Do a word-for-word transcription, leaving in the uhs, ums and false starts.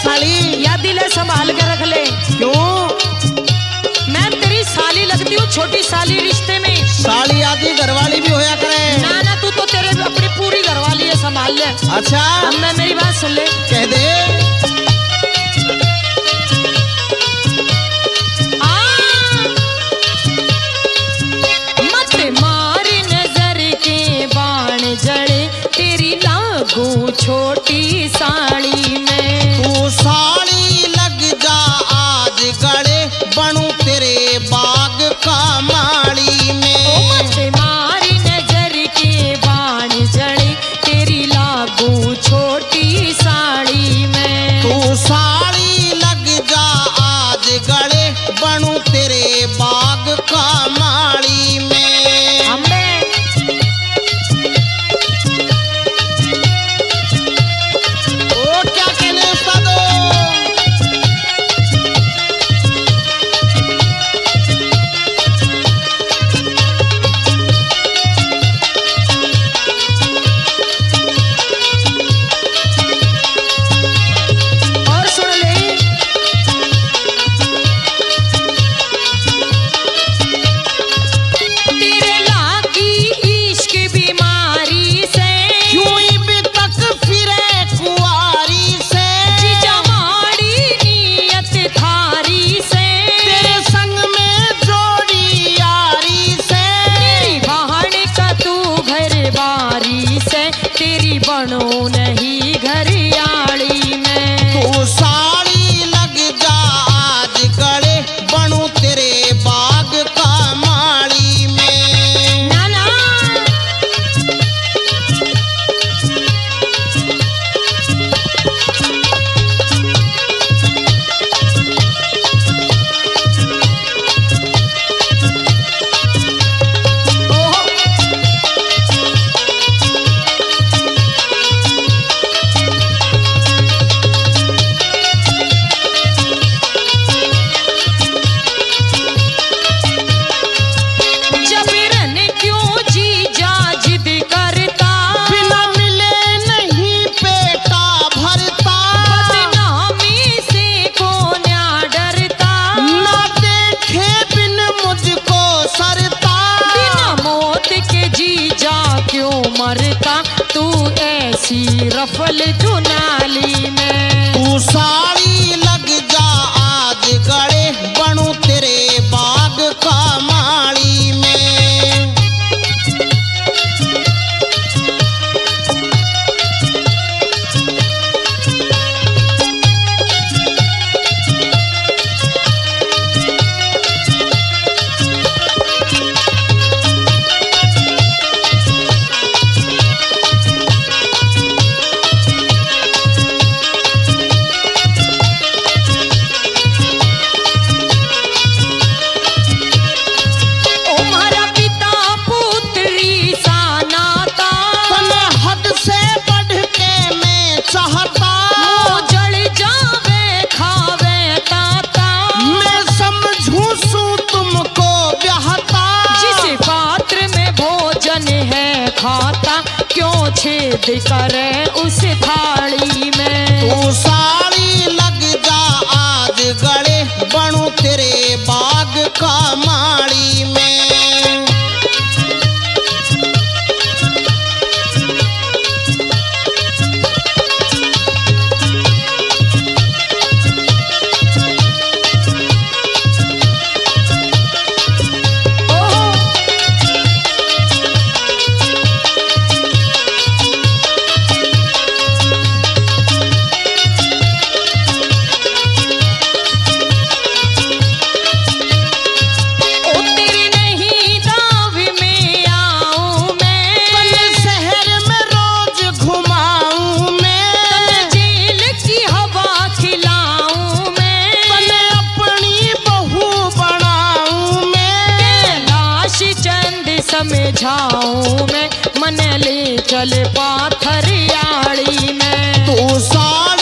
साली? या दिल है संभाल के रख ले। क्यों? मैं तेरी साली लगती हूँ, छोटी साली रिश्ते में। साली आदि घरवाली भी होया करे। ना ना, तू तो तेरे अपनी पूरी घरवाली है, संभाल ले। अच्छा, अब मैं मेरी बात सुन ले। कह दे। आ, मत मार नजर के बाण जड़े, तेरी लागू छोटी साड़ी में। तू साड़ी लग जा आज गड़े, बनू तेरे बाग का माड़ी में। मत मार नजर के बाण जड़े, तेरी लागू छोटी साड़ी में। तू साड़ी लग जा आज गड़े, बनू तेरे बाग का माड़ी में। हमें ओ क्या कहने उस्तादो? और सुन ले। तेरे लागी इश्क बीमारी से, क्यों भी तक फिरे कुआरी से। जीजा माड़ी नियत थारी से, तेरे संग में जोड़ी यारी से। तेरी बहन का तू घर बारी से, तेरी बनो नहीं घर याड़ी में। तू साड़ी लग जा आज गड़े, बनू तेरे बाग का माड़ी में। ना ना, जबरन क्यों जीजा जिद करता, बिना मिले नहीं पेटा भरता। बदनामी से कौन डरता, ना देखे बिन मुझको सरता। बिना मौत के जीजा क्यों मरता, तू ऐसी रफल जुनाली में। तू साड़ी लग जा आज गड़े, बनू तेरे बाग का माड़ी में। तुम्हारा पिता पुत्री सा नाता, तने हद से बढ़ के मैं चाहता। जड़ जावे खावे ताता, मैं समझूं सू तुमको ब्याहता। जिस पात्र में भोजन है खाता, क्यों छेद करे उस थाली में। तू साड़ी लग जा आज गड़े, बनू तेरे बाग का माड़ी में। समझाऊं मैं, मन ले चल पाथर याड़ी में। तू साड़ी